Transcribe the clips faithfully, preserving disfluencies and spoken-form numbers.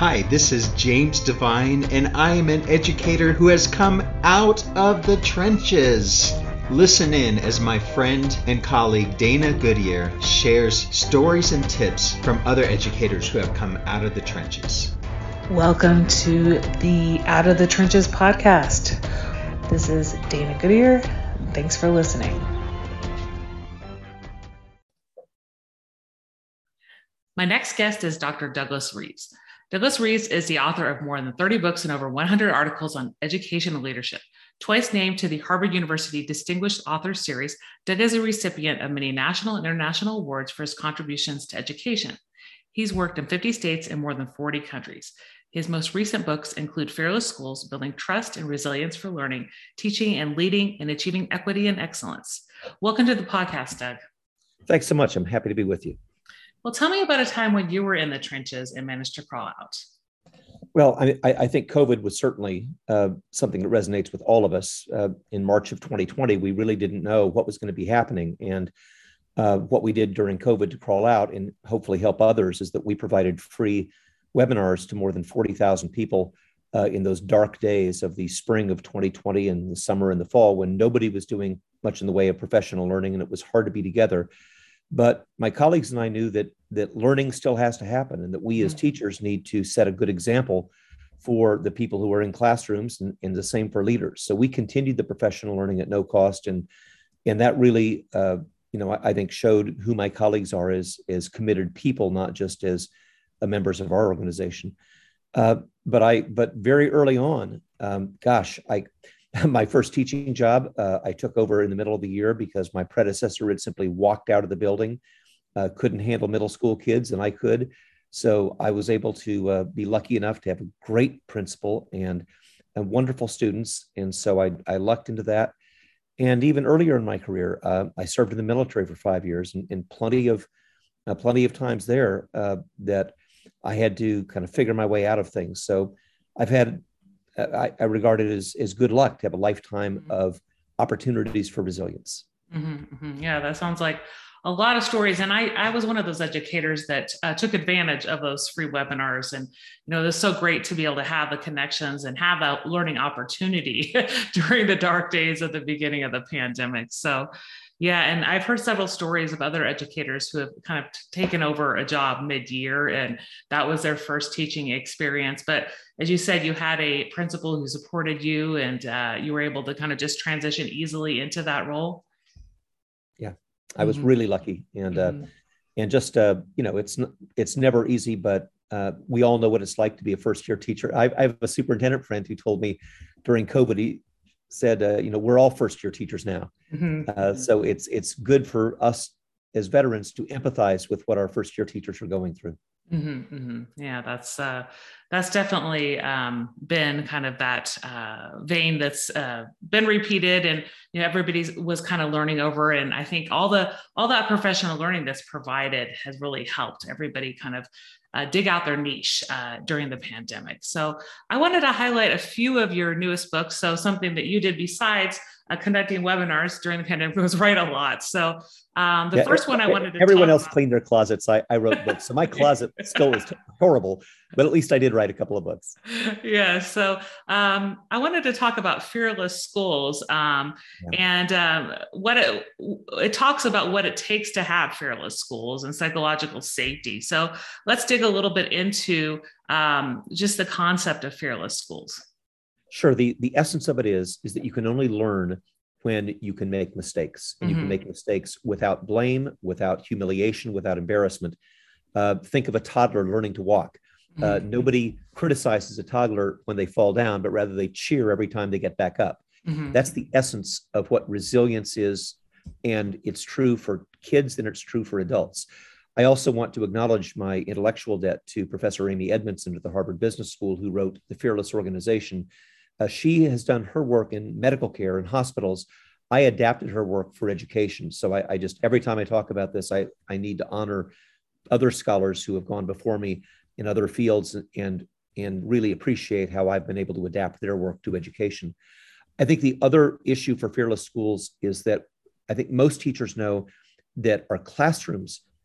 Hi, this is James Devine, and I am an educator who has come out of the trenches. Listen in as my friend and colleague Dana Goodyear shares stories and tips from other educators who have come out of the trenches. Welcome to the Out of the Trenches podcast. This is Dana Goodyear. Thanks for listening. My next guest is Doctor Douglas Rees. Douglas Rees is the author of more than thirty books and over one hundred articles on education and leadership. Twice named to the Harvard University Distinguished Authors Series, Doug is a recipient of many national and international awards for his contributions to education. He's worked in fifty states and more than forty countries. His most recent books include Fearless Schools, Building Trust and Resilience for Learning, Teaching and Leading and Achieving Equity and Excellence. Welcome to the podcast, Doug. Thanks so much. I'm happy to be with you. Well, tell me about a time when you were in the trenches and managed to crawl out. Well, I, I think COVID was certainly uh, something that resonates with all of us. Uh, in March of twenty twenty, we really didn't know what was going to be happening. And uh, what we did during COVID to crawl out and hopefully help others is that we provided free webinars to more than forty thousand people uh, in those dark days of the spring of twenty twenty and the summer and the fall when nobody was doing much in the way of professional learning and it was hard to be together. But my colleagues and I knew that that learning still has to happen and that we as teachers need to set a good example for the people who are in classrooms and, and the same for leaders. So we continued the professional learning at no cost. And, and that really, uh, you know, I, I think showed who my colleagues are as, as committed people, not just as uh, members of our organization. Uh, but I, but very early on, um, gosh, I, my first teaching job, uh, I took over in the middle of the year because my predecessor had simply walked out of the building, uh, couldn't handle middle school kids, and I could. So I was able to uh, be lucky enough to have a great principal and, and wonderful students. And so I, I lucked into that. And even earlier in my career, uh, I served in the military for five years and, and plenty of uh, plenty of times there uh, that I had to kind of figure my way out of things. So I've had I, I regard it as, as good luck to have a lifetime mm-hmm. of opportunities for resilience. Mm-hmm, mm-hmm. Yeah, that sounds like a lot of stories. And I, I was one of those educators that uh, took advantage of those free webinars. And, you know, it's so great to be able to have the connections and have that learning opportunity during the dark days of the beginning of the pandemic. So yeah, and I've heard several stories of other educators who have kind of t- taken over a job mid-year, and that was their first teaching experience. But as you said, you had a principal who supported you, and uh, you were able to kind of just transition easily into that role. Yeah, I was mm-hmm. really lucky, and mm-hmm. uh, and just uh, you know, it's it's never easy, but uh, we all know what it's like to be a first-year teacher. I, I have a superintendent friend who told me during COVID, he said, uh, you know, we're all first-year teachers now. Mm-hmm. Uh, so it's it's good for us as veterans to empathize with what our first-year teachers are going through. Mm-hmm, mm-hmm. Yeah, that's uh, that's definitely um, been kind of that uh, vein that's uh, been repeated, and you know, everybody was kind of learning over. And I think all the all that professional learning that's provided has really helped everybody kind of uh, dig out their niche uh, during the pandemic. So I wanted to highlight a few of your newest books. So something that you did besides uh, conducting webinars during the pandemic was write a lot. So um, the yeah, first one I wanted to everyone else about. cleaned their closets. I, I wrote books. So my closet still is horrible, but at least I did write a couple of books. Yeah. So um, I wanted to talk about Fearless Schools um, yeah. and um, what it, it talks about what it takes to have fearless schools and psychological safety. So let's dig a little bit into um, just the concept of fearless schools. Sure. The, the essence of it is, is that you can only learn when you can make mistakes, and mm-hmm. you can make mistakes without blame, without humiliation, without embarrassment. Uh, think of a toddler learning to walk. Uh, mm-hmm. Nobody criticizes a toddler when they fall down, but rather they cheer every time they get back up. Mm-hmm. That's the essence of what resilience is. And it's true for kids and it's true for adults. I also want to acknowledge my intellectual debt to Professor Amy Edmondson at the Harvard Business School, who wrote The Fearless Organization. Uh, she has done her work in medical care and hospitals. I adapted her work for education. So I, I just, every time I talk about this, I, I need to honor other scholars who have gone before me in other fields and, and really appreciate how I've been able to adapt their work to education. I think the other issue for fearless schools is that I think most teachers know that our classrooms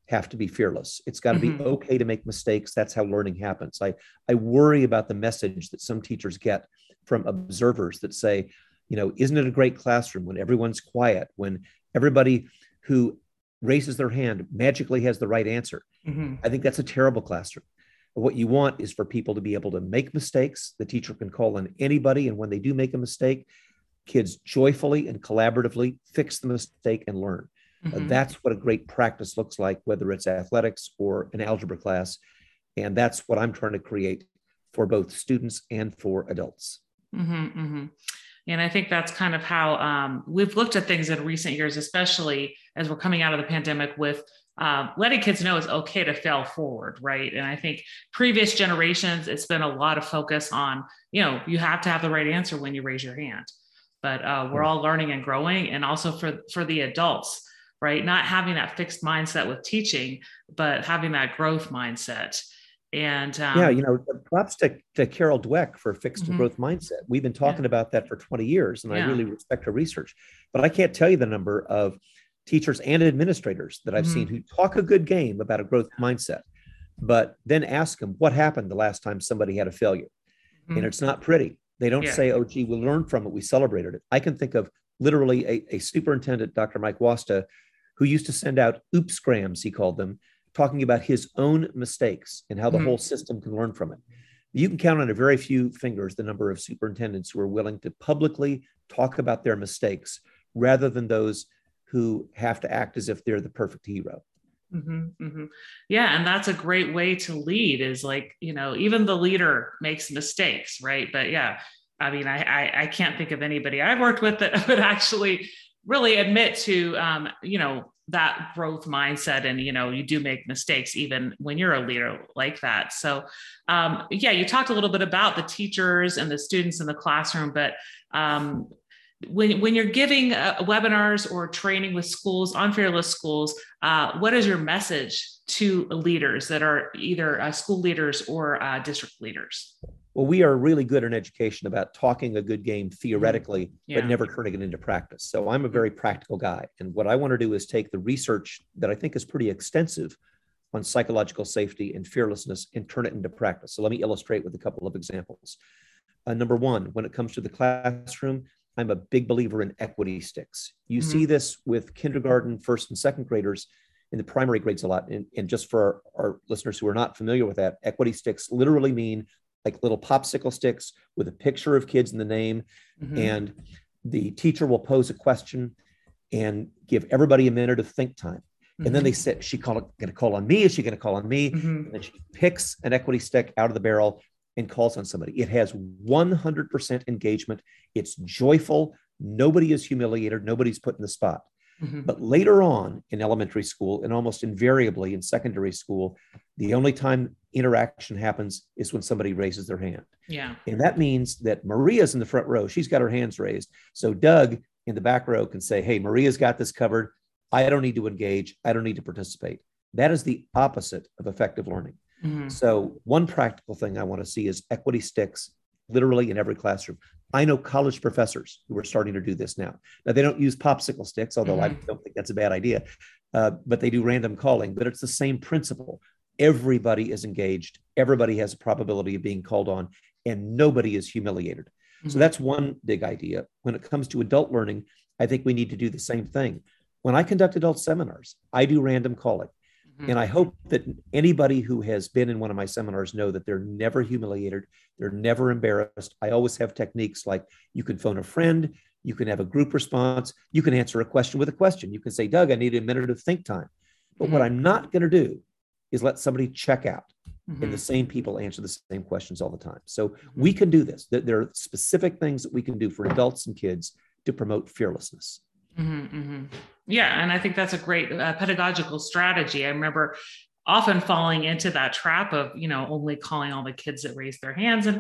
have to be fearless. It's got to Mm-hmm. be okay to make mistakes. That's how learning happens. I, I worry about the message that some teachers get from observers that say, you know, isn't it a great classroom when everyone's quiet, when everybody who raises their hand magically has the right answer? Mm-hmm. I think that's a terrible classroom. What you want is for people to be able to make mistakes. The teacher can call on anybody. And when they do make a mistake, kids joyfully and collaboratively fix the mistake and learn. Mm-hmm. Uh, that's what a great practice looks like, whether it's athletics or an algebra class. And that's what I'm trying to create for both students and for adults. Mm-hmm, mm-hmm. And I think that's kind of how um, we've looked at things in recent years, especially as we're coming out of the pandemic, with uh, letting kids know it's okay to fail forward, right? And I think previous generations, it's been a lot of focus on, you know, you have to have the right answer when you raise your hand. But uh, we're all learning and growing. And also for, for the adults, right? Not having that fixed mindset with teaching, but having that growth mindset. And um, yeah, you know, props to, to Carol Dweck for fixed mm-hmm. and growth mindset. We've been talking yeah. about that for twenty years, and yeah. I really respect her research. But I can't tell you the number of teachers and administrators that I've mm-hmm. seen who talk a good game about a growth mindset, but then ask them what happened the last time somebody had a failure. Mm-hmm. And it's not pretty. They don't yeah. say, oh, gee, we learned from it, we celebrated it. I can think of literally a, a superintendent, Doctor Mike Wasta, who used to send out oopsgrams, he called them, talking about his own mistakes and how the mm-hmm. whole system can learn from it. You can count on a very few fingers the number of superintendents who are willing to publicly talk about their mistakes rather than those who have to act as if they're the perfect hero. Mm-hmm, mm-hmm. Yeah. And that's a great way to lead, is like, you know, even the leader makes mistakes, right? But yeah, I mean, I, I, I can't think of anybody I've worked with that would actually really admit to, um, you know, that growth mindset. And, you know, you do make mistakes even when you're a leader like that. So um, yeah, you talked a little bit about the teachers and the students in the classroom, but um, when, when you're giving uh, webinars or training with schools on Fearless Schools, uh, what is your message to leaders that are either uh, school leaders or uh, district leaders? Well, we are really good in education about talking a good game theoretically, yeah. but never turning it into practice. So I'm a very practical guy. And what I want to do is take the research that I think is pretty extensive on psychological safety and fearlessness and turn it into practice. So let me illustrate with a couple of examples. Uh, number one, when it comes to the classroom, I'm a big believer in equity sticks. You mm-hmm. see this with kindergarten, first and second graders, in the primary grades a lot. And, and just for our, our listeners who are not familiar with that, equity sticks literally mean like little popsicle sticks with a picture of kids in the name. Mm-hmm. And the teacher will pose a question and give everybody a minute of think time. Mm-hmm. And then they say, she call, going to call on me? Is she going to call on me? Mm-hmm. And then she picks an equity stick out of the barrel and calls on somebody. It has one hundred percent engagement. It's joyful. Nobody is humiliated. Nobody's put in the spot. Mm-hmm. But later on in elementary school, and almost invariably in secondary school, the only time interaction happens is when somebody raises their hand. Yeah. And that means that Maria's in the front row. She's got her hands raised. So Doug in the back row can say, hey, Maria's got this covered. I don't need to engage. I don't need to participate. That is the opposite of effective learning. Mm-hmm. So one practical thing I want to see is equity sticks literally in every classroom. I know college professors who are starting to do this now. Now, they don't use popsicle sticks, although mm-hmm. I don't think that's a bad idea, uh, but they do random calling, but it's the same principle. Everybody is engaged. Everybody has a probability of being called on, and nobody is humiliated. Mm-hmm. So that's one big idea. When it comes to adult learning, I think we need to do the same thing. When I conduct adult seminars, I do random calling. And I hope that anybody who has been in one of my seminars know that they're never humiliated. They're never embarrassed. I always have techniques like you can phone a friend, you can have a group response, you can answer a question with a question. You can say, Doug, I need a minute of think time. But mm-hmm. what I'm not going to do is let somebody check out mm-hmm. and the same people answer the same questions all the time. So we can do this. There are specific things that we can do for adults and kids to promote fearlessness. Mm-hmm, mm-hmm. Yeah. And I think that's a great uh, pedagogical strategy. I remember often falling into that trap of, you know, only calling all the kids that raise their hands. And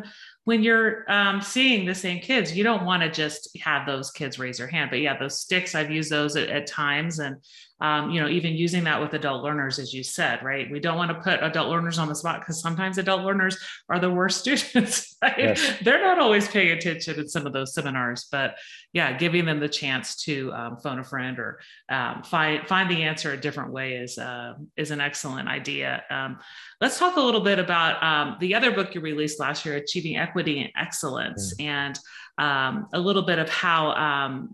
when you're um, seeing the same kids, you don't want to just have those kids raise their hand. But yeah, those sticks, I've used those at, at times. And, um, you know, even using that with adult learners, as you said, right? We don't want to put adult learners on the spot because sometimes adult learners are the worst students. Right? Yes. They're not always paying attention in some of those seminars, but yeah, giving them the chance to um, phone a friend or um, find find the answer a different way is uh, is an excellent idea. Um, let's talk a little bit about um, the other book you released last year, Achieving Equity and Excellence, mm. and um, a little bit of how um,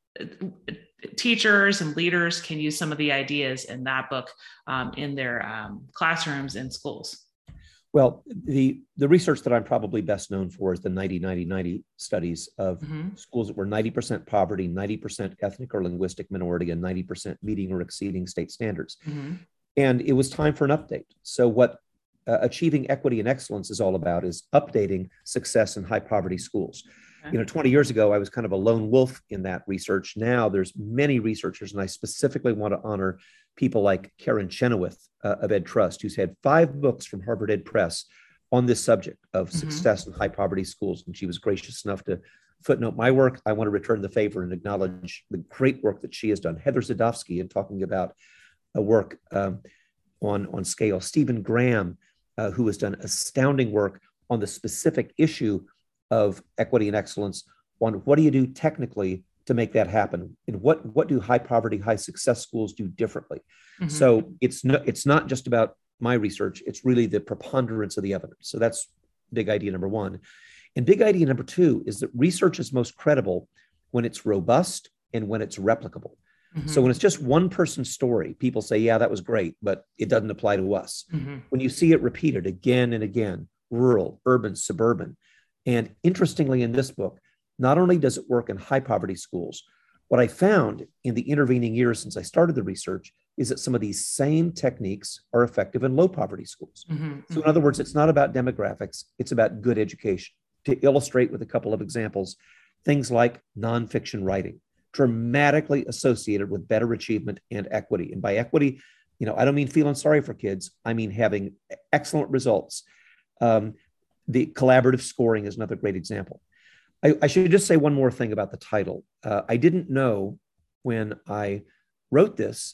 teachers and leaders can use some of the ideas in that book um, in their um, classrooms and schools. Well, the, the research that I'm probably best known for is the ninety ninety ninety studies of mm-hmm. schools that were ninety percent poverty, ninety percent ethnic or linguistic minority, and ninety percent meeting or exceeding state standards. Mm-hmm. And it was time for an update. So what uh, Achieving Equity and Excellence is all about is updating success in high poverty schools. Okay. You know, twenty years ago, I was kind of a lone wolf in that research. Now there's many researchers, and I specifically want to honor people like Karen Chenoweth uh, of Ed Trust, who's had five books from Harvard Ed Press on this subject of mm-hmm. success in high poverty schools. And she was gracious enough to footnote my work. I want to return the favor and acknowledge the great work that she has done. Heather Zadofsky in talking about a work um, on, on scale. Stephen Graham, uh, who has done astounding work on the specific issue of equity and excellence on what do you do technically to make that happen, and what what do high poverty, high success schools do differently? Mm-hmm. So it's no, it's not just about my research; it's really the preponderance of the evidence. So that's big idea number one, and big idea number two is that research is most credible when it's robust and when it's replicable. Mm-hmm. So when it's just one person's story, people say, "Yeah, that was great, but it doesn't apply to us." Mm-hmm. When you see it repeated again and again, rural, urban, suburban, and interestingly, in this book, not only does it work in high poverty schools, what I found in the intervening years since I started the research is that some of these same techniques are effective in low poverty schools. Mm-hmm. So in other words, it's not about demographics, it's about good education. To illustrate with a couple of examples, things like nonfiction writing, dramatically associated with better achievement and equity. And by equity, you know, I don't mean feeling sorry for kids, I mean having excellent results. Um, the collaborative scoring is another great example. I, I should just say one more thing about the title. Uh, I didn't know when I wrote this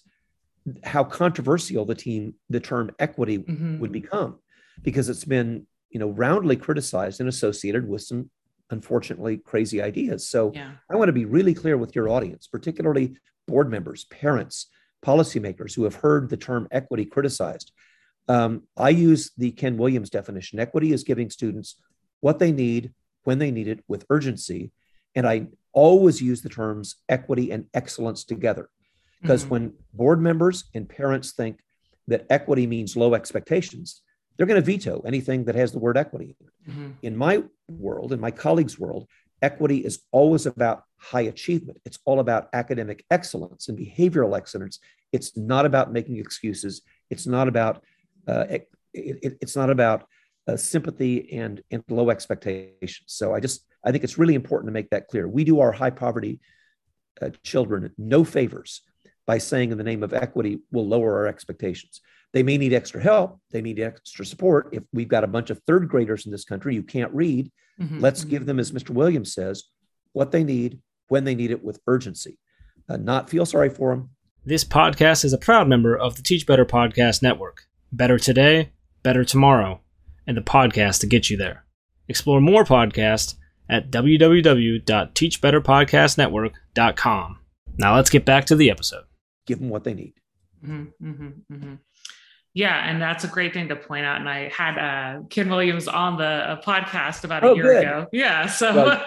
how controversial the team, the term equity mm-hmm. would become, because it's been, you know, roundly criticized and associated with some unfortunately crazy ideas. So yeah. I want to be really clear with your audience, particularly board members, parents, policymakers who have heard the term equity criticized. Um, I use the Ken Williams definition. Equity is giving students what they need, when they need it, with urgency. And I always use the terms equity and excellence together, because mm-hmm. when board members and parents think that equity means low expectations, they're going to veto anything that has the word equity. Mm-hmm. In my world, in my colleagues' world, equity is always about high achievement. It's all about academic excellence and behavioral excellence. It's not about making excuses. It's not about uh, it, it, it's not about Uh, sympathy and, and low expectations. So I just, I think it's really important to make that clear. We do our high poverty uh, children no favors by saying in the name of equity, we'll lower our expectations. They may need extra help. They need extra support. If we've got a bunch of third graders in this country who can't read, mm-hmm. let's mm-hmm. give them, as Mister Williams says, what they need, when they need it, with urgency, uh, not feel sorry for them. This podcast is a proud member of the Teach Better Podcast Network. Better today, better tomorrow. And the podcast to get you there. Explore more podcasts at w w w dot teach better podcast network dot com. Now let's get back to the episode. Give them what they need. Mm-hmm, mm-hmm, mm-hmm. Yeah, and that's a great thing to point out. And I had uh, Ken Williams on the uh, podcast about a oh, year good. ago. Yeah, so well,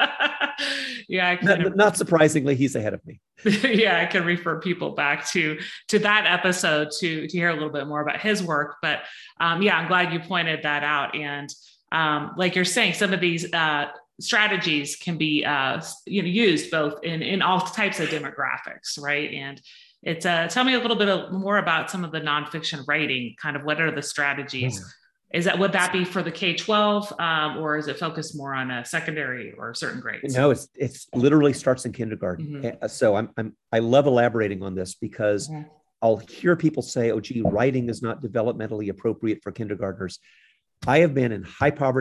yeah, I can, not, not surprisingly, he's ahead of me. Yeah, I can refer people back to to that episode to to hear a little bit more about his work. But um, yeah, I'm glad you pointed that out. And um, like you're saying, some of these uh, strategies can be uh, you know used both in in all types of demographics, right? And It's uh, tell me a little bit of, more about some of the nonfiction writing. Kind of what are the strategies? Yeah. Is that would that be for the K twelve, um, or is it focused more on a secondary or certain grades? No, it's it's literally starts in kindergarten. Mm-hmm. So I'm I'm I love elaborating on this because mm-hmm. I'll hear people say, "Oh, gee, writing is not developmentally appropriate for kindergartners." I have been in high poverty,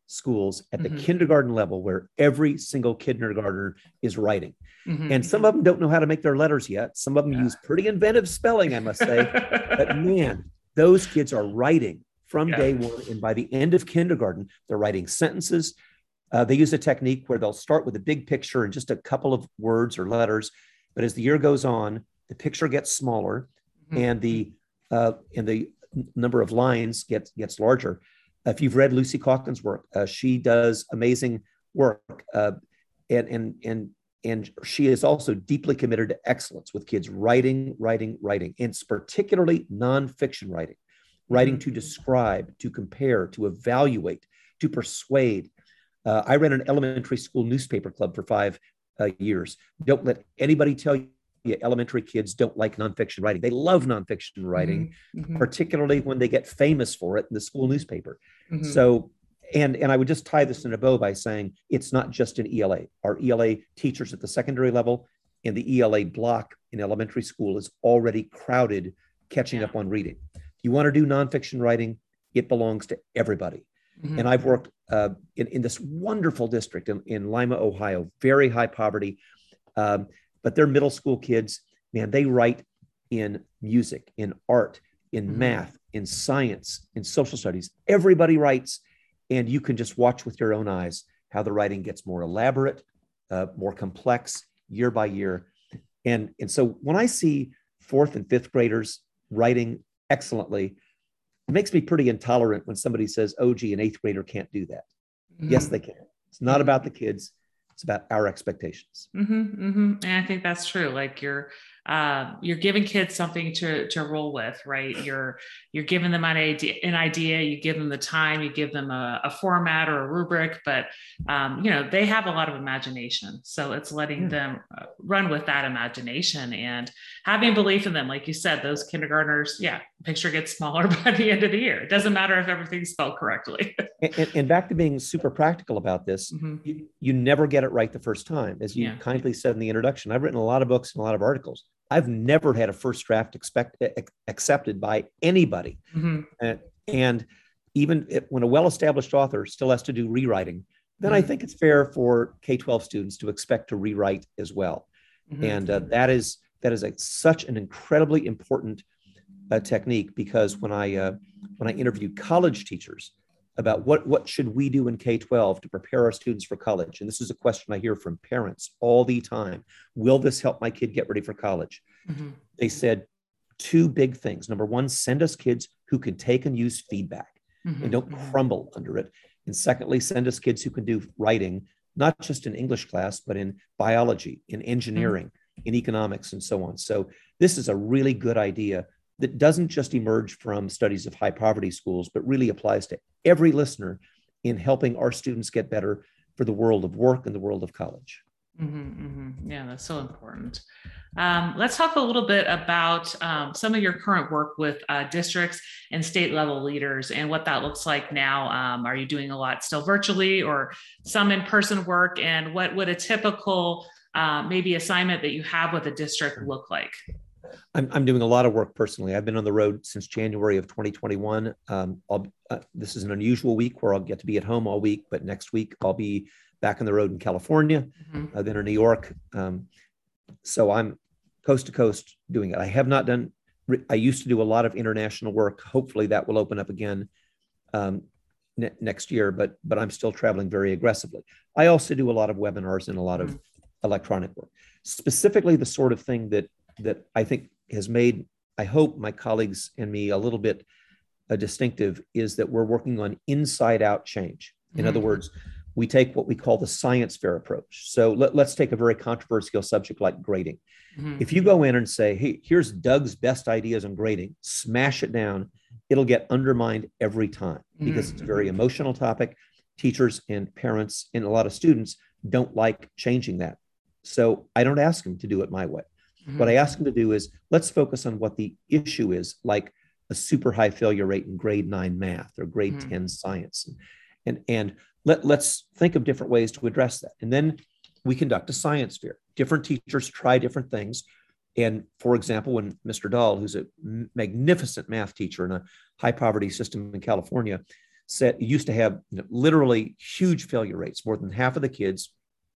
schools at the Mhm. kindergarten level where every single kindergartner is writing. Mhm. And some of them don't know how to make their letters yet. Some of them Yeah. use pretty inventive spelling, I must say. But man, those kids are writing from Yeah. day one. And by the end of kindergarten, they're writing sentences. Uh, they use a technique where they'll start with a big picture and just a couple of words or letters. But as the year goes on, the picture gets smaller, Mhm. and the uh, and the number of lines gets gets larger. If you've read Lucy Calkins' work, uh, she does amazing work, uh, and and and and she is also deeply committed to excellence with kids writing, writing, writing, and it's particularly nonfiction writing, writing Mhm. to describe, to compare, to evaluate, to persuade. Uh, I ran an elementary school newspaper club for five uh, years. Don't let anybody tell you elementary kids don't like nonfiction writing. They love nonfiction writing, Mhm. particularly when they get famous for it in the school newspaper. Mhm. So, and and I would just tie this in a bow by saying it's not just an E L A. Our E L A teachers at the secondary level and the E L A block in elementary school is already crowded, catching Yeah. up on reading. If you want to do nonfiction writing, it belongs to everybody. Mhm. And I've worked uh, in, in this wonderful district in, in Lima, Ohio, very high poverty. Um, but they're middle school kids, man, they write in music, in art, in Mhm. math, in science, in social studies. Everybody writes, and you can just watch with your own eyes how the writing gets more elaborate, uh, more complex year by year. And, and so when I see fourth and fifth graders writing excellently, it makes me pretty intolerant when somebody says, oh, gee, an eighth grader can't do that. Mhm. Yes, they can. It's not Mhm. about the kids. It's about our expectations. Mm-hmm, mm-hmm. And I think that's true. Like you're, uh, you're giving kids something to to roll with, right? You're you're giving them an idea, an idea. You give them the time. You give them a, a format or a rubric, but um, you know they have a lot of imagination. So it's letting Yeah. them run with that imagination and having belief in them. Like you said, those kindergartners, yeah, picture gets smaller by the end of the year. It doesn't matter if everything's spelled correctly. And, and, and back to being super practical about this, Mm-hmm. you, you never get it right the first time. As you Yeah. kindly said in the introduction, I've written a lot of books and a lot of articles. I've never had a first draft expect, accepted by anybody. Mm-hmm. And, and even if, when a well-established author still has to do rewriting, then Mhm. I think it's fair for K twelve students to expect to rewrite as well. Mm-hmm. And uh, that is that is a, such an incredibly important uh, technique, because when I uh, when I interviewed college teachers about what what should we do in K twelve to prepare our students for college, and this is a question I hear from parents all the time: will this help my kid get ready for college? Mm-hmm. They said two big things. Number one, send us kids who can take and use feedback Mm-hmm. and don't Mhm. crumble under it. And secondly, send us kids who can do writing, not just in English class, but in biology, in engineering, in economics, and so on. So this is a really good idea that doesn't just emerge from studies of high poverty schools, but really applies to every listener in helping our students get better for the world of work and the world of college. Mm-hmm, mm-hmm. Yeah, that's so important. Um, let's talk a little bit about um, some of your current work with uh, districts and state level leaders and what that looks like now. Um, are you doing a lot still virtually or some in-person work? And what would a typical uh, maybe assignment that you have with a district look like? I'm, I'm doing a lot of work personally. I've been on the road since January of twenty twenty-one. Um, I'll, uh, this is an unusual week where I'll get to be at home all week, but next week I'll be back on the road in California, Mm-hmm. uh, then in New York. Um, so I'm coast to coast doing it. I have not done, I used to do a lot of international work. Hopefully that will open up again um, ne- next year, but, but I'm still traveling very aggressively. I also do a lot of webinars and a lot of mm-hmm. electronic work, specifically the sort of thing that, that I think has made, I hope, my colleagues and me a little bit uh, distinctive, is that we're working on inside out change. In mm-hmm. other words, we take what we call the science fair approach. So let, let's take a very controversial subject like grading. Mm-hmm. If you go in and say, hey, here's Doug's best ideas on grading, smash it down, it'll get undermined every time because mm-hmm. it's a very emotional topic. Teachers and parents and a lot of students don't like changing that. So I don't ask them to do it my way. Mm-hmm. What I ask them to do is, let's focus on what the issue is, like a super high failure rate in grade nine math or grade mm-hmm. ten science. And, and let, let's think of different ways to address that. And then we conduct a science fair. Different teachers try different things. And for example, when Mister Dahl, who's a magnificent math teacher in a high poverty system in California, said used to have you know, literally huge failure rates, more than half of the kids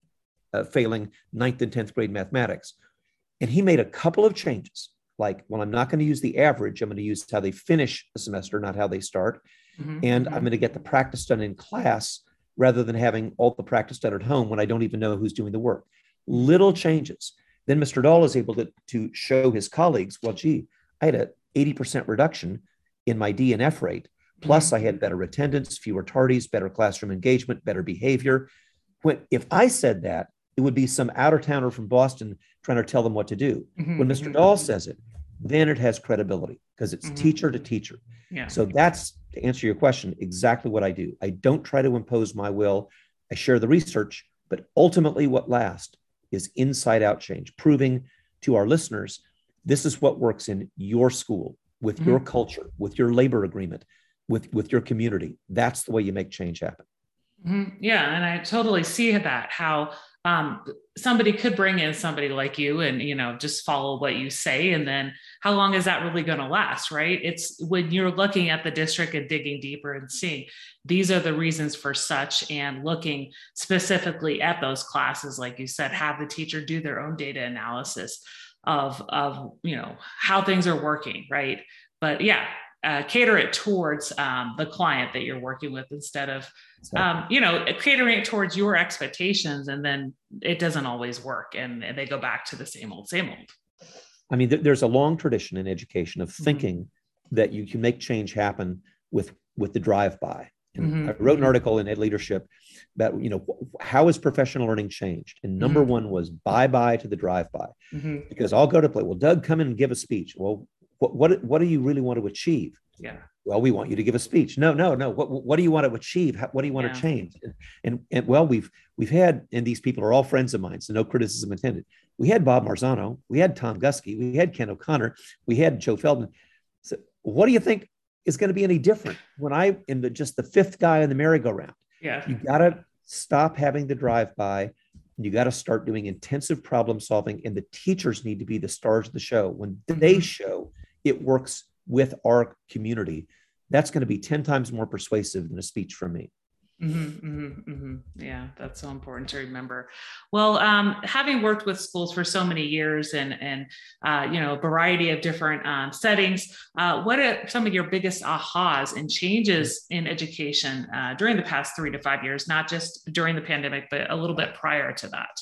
uh, failing ninth and tenth grade mathematics. And he made a couple of changes, like, well, I'm not going to use the average. I'm going to use how they finish a semester, not how they start. Mm-hmm. And mm-hmm. I'm going to get the practice done in class rather than having all the practice done at home when I don't even know who's doing the work. Little changes. Then Mister Dahl is able to, to show his colleagues, well, gee, I had an eighty percent reduction in my D and F rate. Plus, mm-hmm. I had better attendance, fewer tardies, better classroom engagement, better behavior. When, if I said that, it would be some out-of-towner from Boston trying to tell them what to do. Mm-hmm. When Mister Dahl says it, then it has credibility because it's mm-hmm. teacher to teacher. Yeah. So that's, to answer your question, exactly what I do. I don't try to impose my will. I share the research, but ultimately what lasts is inside-out change, proving to our listeners, this is what works in your school, with mm-hmm. your culture, with your labor agreement, with, with your community. That's the way you make change happen. Mm-hmm. Yeah. And I totally see that, how um, somebody could bring in somebody like you and, you know, just follow what you say. And then how long is that really going to last, right? It's when you're looking at the district and digging deeper and seeing these are the reasons for such, and looking specifically at those classes, like you said, have the teacher do their own data analysis of, of, you know, how things are working, right? But yeah, Uh, cater it towards um, the client that you're working with instead of, um, you know, catering it towards your expectations. And then it doesn't always work. And, and they go back to the same old, same old. I mean, th- there's a long tradition in education of thinking mm-hmm. that you can make change happen with, with the drive-by. And mm-hmm. I wrote an article in Ed Leadership about, you know, how has professional learning changed? And number mm-hmm. one was bye-bye to the drive-by. Mm-hmm. Because I'll go to play, well, Doug, come in and give a speech. Well, What, what, what do you really want to achieve? Yeah. Well, we want you to give a speech. No, no, no. What, what do you want to achieve? How, what do you want yeah. to change? And, and, and well, we've, we've had, and these people are all friends of mine, so no criticism intended. We had Bob Marzano, we had Tom Guskey, we had Ken O'Connor, we had Joe Feldman. So what do you think is going to be any different when I am the, just the fifth guy in the merry-go-round? Yeah. You got to stop having the drive-by. You got to start doing intensive problem solving, and the teachers need to be the stars of the show. When they mm-hmm. show it works with our community, that's going to be ten times more persuasive than a speech from me. Mm-hmm, mm-hmm, mm-hmm. Yeah, that's so important to remember. Well, um, having worked with schools for so many years and, and uh, you know, a variety of different um, settings, uh, what are some of your biggest ahas and changes in education uh, during the past three to five years, not just during the pandemic, but a little bit prior to that?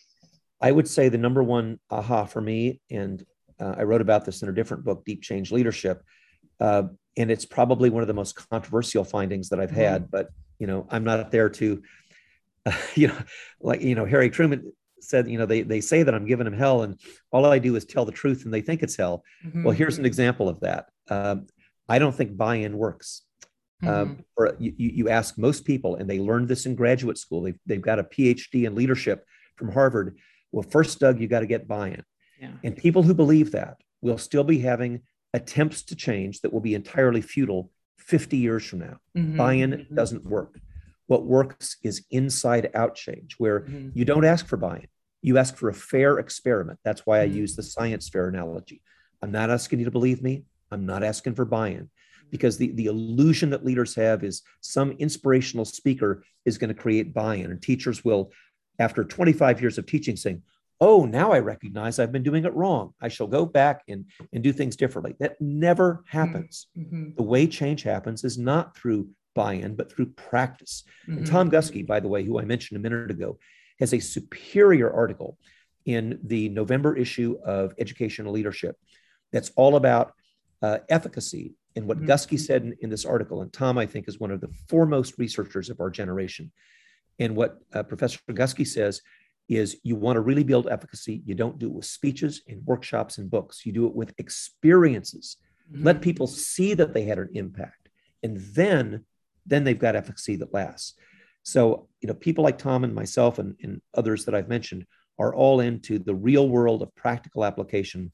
I would say the number one aha for me, and uh, I wrote about this in a different book, Deep Change Leadership, uh, and it's probably one of the most controversial findings that I've mm-hmm. had, but you know, I'm not there to, uh, you know, like, you know, Harry Truman said, you know, they, they say that I'm giving them hell and all I do is tell the truth and they think it's hell. Mm-hmm. Well, here's an example of that. Um, I don't think buy-in works. Mm-hmm. Um, or you, you ask most people, and they learned this in graduate school. They've, they've got a P H D in leadership from Harvard. Well, first, Doug, you got to get buy-in. Yeah. And people who believe that will still be having attempts to change that will be entirely futile fifty years from now. Mm-hmm, buy-in mm-hmm. doesn't work. What works is inside out change, where mm-hmm. you don't ask for buy-in. You ask for a fair experiment. That's why I mm-hmm. use the science fair analogy. I'm not asking you to believe me. I'm not asking for buy-in, because the, the illusion that leaders have is some inspirational speaker is going to create buy-in, and teachers will, after twenty-five years of teaching, saying, oh, now I recognize I've been doing it wrong. I shall go back and, and do things differently. That never happens. Mm-hmm. The way change happens is not through buy-in, but through practice. Mm-hmm. And Tom Guskey, by the way, who I mentioned a minute ago, has a superior article in the November issue of Educational Leadership that's all about uh, efficacy. And what mm-hmm. Guskey said in, in this article, and Tom, I think, is one of the foremost researchers of our generation. And what uh, Professor Guskey says is, you want to really build efficacy, you don't do it with speeches and workshops and books. You do it with experiences. Mm-hmm. Let people see that they had an impact. And then, then they've got efficacy that lasts. So, you know, people like Tom and myself and, and others that I've mentioned are all into the real world of practical application,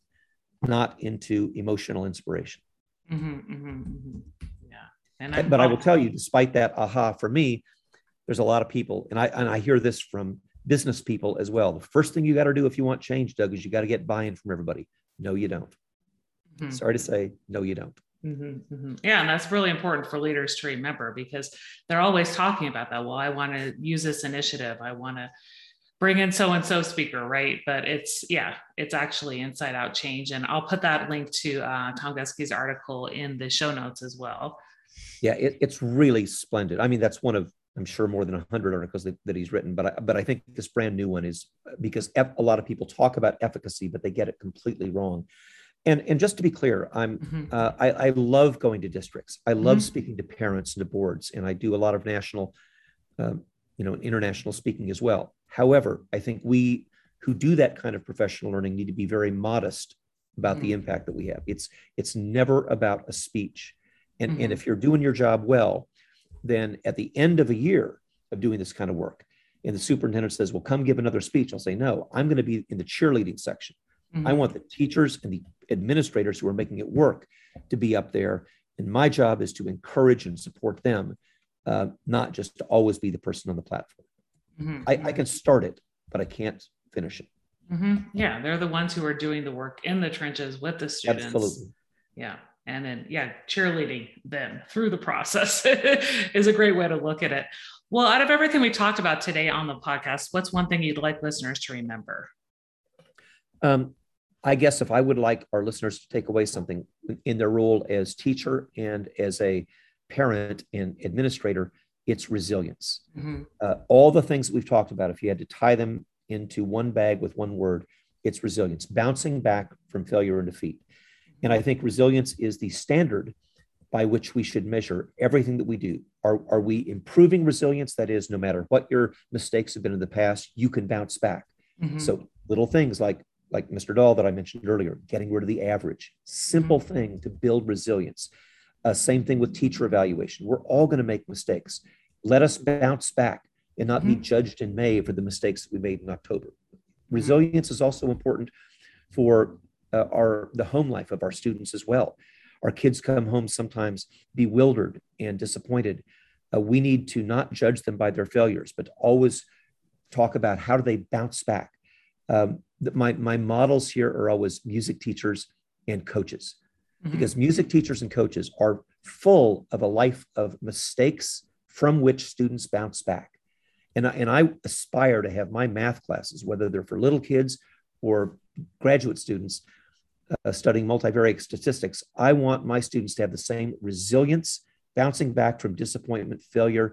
not into emotional inspiration. Mm-hmm, mm-hmm, mm-hmm. Yeah. And I'm but I will tell you, despite that aha for me, there's a lot of people, and I and I hear this from business people as well. The first thing you got to do if you want change, Doug, is you got to get buy-in from everybody. No, you don't. Mm-hmm. Sorry to say, no, you don't. Mm-hmm, mm-hmm. Yeah, and that's really important for leaders to remember, because they're always talking about that. Well, I want to use this initiative. I want to bring in so-and-so speaker, right? But it's, yeah, it's actually inside out change. And I'll put that link to uh, Tom Guskey's article in the show notes as well. Yeah, it, it's really splendid. I mean, that's one of, I'm sure, more than a hundred articles that, that he's written, but I, but I think this brand new one is because a lot of people talk about efficacy, but they get it completely wrong. And, and just to be clear, I'm mm-hmm. uh, I, I love going to districts. I love mm-hmm. speaking to parents and to boards, and I do a lot of national, uh, you know, international speaking as well. However, I think we who do that kind of professional learning need to be very modest about mm-hmm. the impact that we have. It's it's never about a speech, and mm-hmm. and if you're doing your job well, then at the end of a year of doing this kind of work, and the superintendent says, "Well, come give another speech," I'll say, "No, I'm going to be in the cheerleading section." Mm-hmm. I want the teachers and the administrators who are making it work to be up there. And my job is to encourage and support them, uh, not just to always be the person on the platform. Mm-hmm. I, I can start it, but I can't finish it. Mm-hmm. Yeah, they're the ones who are doing the work in the trenches with the students. Absolutely. Yeah. And then, yeah, cheerleading them through the process is a great way to look at it. Well, out of everything we talked about today on the podcast, what's one thing you'd like listeners to remember? Um, I guess if I would like our listeners to take away something in their role as teacher and as a parent and administrator, it's resilience. Mm-hmm. Uh, all the things that we've talked about, if you had to tie them into one bag with one word, it's resilience, bouncing back from failure and defeat. And I think resilience is the standard by which we should measure everything that we do. Are, are we improving resilience? That is, no matter what your mistakes have been in the past, you can bounce back. Mm-hmm. So little things like like Mister Dahl that I mentioned earlier, getting rid of the average, simple mm-hmm. thing to build resilience. Uh, same thing with teacher evaluation. We're all going to make mistakes. Let us bounce back and not mm-hmm. be judged in May for the mistakes that we made in October. Resilience mm-hmm. is also important for uh, our the home life of our students as well. Our kids come home sometimes bewildered and disappointed. Uh, we need to not judge them by their failures, but always talk about how do they bounce back. Um, my, my models here are always music teachers and coaches, mm-hmm. because music teachers and coaches are full of a life of mistakes from which students bounce back. And I, and I aspire to have my math classes, whether they're for little kids or graduate students uh, studying multivariate statistics, I want my students to have the same resilience, bouncing back from disappointment, failure,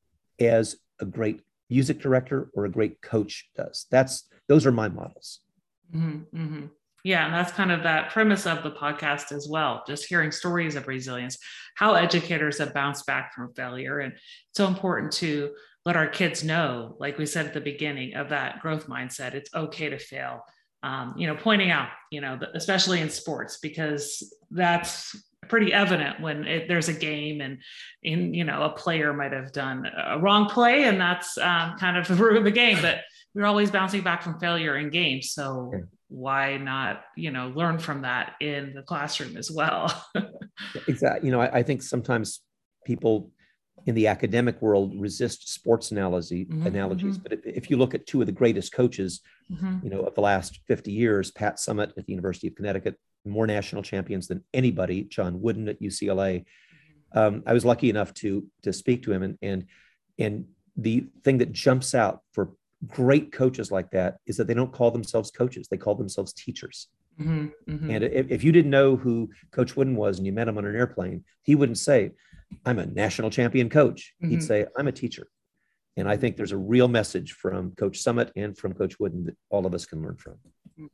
as a great music director or a great coach does. That's those are my models. Mm-hmm, mm-hmm. Yeah, and that's kind of that premise of the podcast as well. Just hearing stories of resilience, how educators have bounced back from failure, and it's so important to let our kids know, like we said at the beginning, of that growth mindset. It's okay to fail. Um, you know, pointing out, you know, especially in sports, because that's pretty evident when it, there's a game and in, you know, a player might have done a wrong play and that's um, kind of ruined the game, but we're always bouncing back from failure in games. So why not, you know, learn from that in the classroom as well? Exactly. You know, I, I think sometimes people in the academic world resist sports analogy, mm-hmm, analogies. Mm-hmm. But if, if you look at two of the greatest coaches, mm-hmm. you know, of the last fifty years, Pat Summitt at the University of Connecticut, more national champions than anybody, John Wooden at U C L A. Mm-hmm. Um, I was lucky enough to, to speak to him. And, and, and the thing that jumps out for great coaches like that is that they don't call themselves coaches. They call themselves teachers. Mm-hmm, mm-hmm. And if, if you didn't know who Coach Wooden was and you met him on an airplane, he wouldn't say, I'm a national champion coach. Mm-hmm. He'd say, I'm a teacher. And I think there's a real message from Coach Summitt and from Coach Wooden that all of us can learn from.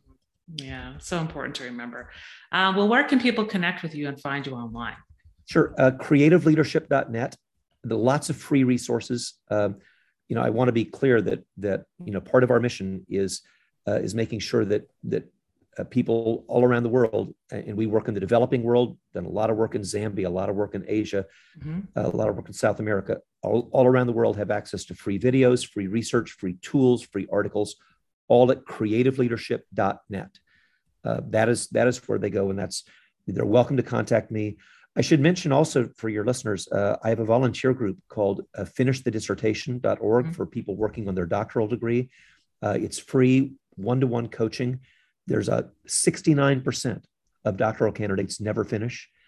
Yeah, so important to remember. Uh, well, where can people connect with you and find you online? Sure. Uh, creative leadership dot net. There are lots of free resources. Um, you know, I want to be clear that, that, you know, part of our mission is, uh, is making sure that, that uh, people all around the world, and we work in the developing world, done a lot of work in Zambia, a lot of work in Asia, mm-hmm. uh, a lot of work in South America, all, all around the world have access to free videos, free research, free tools, free articles, all at creative leadership dot net. Uh, that is, that is where they go. And that's, they're welcome to contact me. I should mention also for your listeners, uh, I have a volunteer group called uh, finish the dissertation dot org mm-hmm. for people working on their doctoral degree. Uh, it's free one-to-one coaching. There's a sixty-nine percent of doctoral candidates never finish.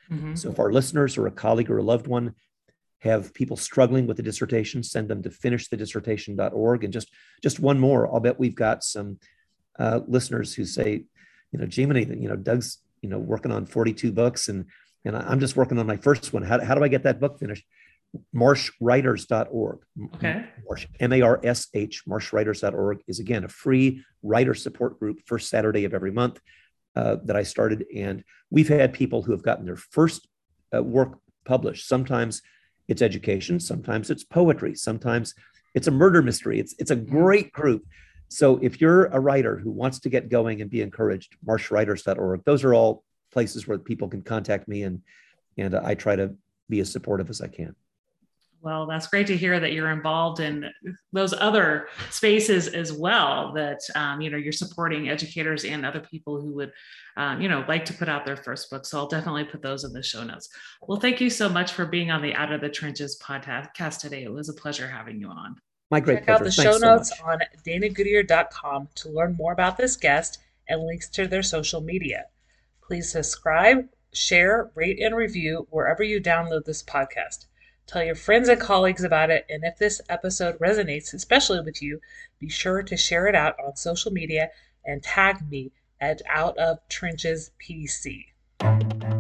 Mm-hmm. So if our listeners or a colleague or a loved one have people struggling with a dissertation, send them to finish the dissertation dot org. And just, just one more, I'll bet we've got some uh, listeners who say, you know, Jiminy, you know, Doug's, you know, working on forty-two books and, and I'm just working on my first one. How, how do I get that book finished? marsh writers dot org. Okay. Marsh, M A R S H, marsh writers dot org is, again, a free writer support group, first Saturday of every month uh, that I started. And we've had people who have gotten their first uh, work published. Sometimes it's education, sometimes it's poetry, sometimes it's a murder mystery. It's, it's a great group. So if you're a writer who wants to get going and be encouraged, marsh writers dot org, those are all places where people can contact me, and, and uh, I try to be as supportive as I can. Well, that's great to hear that you're involved in those other spaces as well, that, um, you know, you're supporting educators and other people who would, um, you know, like to put out their first book. So I'll definitely put those in the show notes. Well, thank you so much for being on the Out of the Trenches podcast today. It was a pleasure having you on. My great Check pleasure. out the Thanks show so notes much. on dana goodyear dot com to learn more about this guest and links to their social media. Please subscribe, share, rate, and review wherever you download this podcast. Tell your friends and colleagues about it, and if this episode resonates, especially with you, be sure to share it out on social media and tag me at Out of Trenches P C.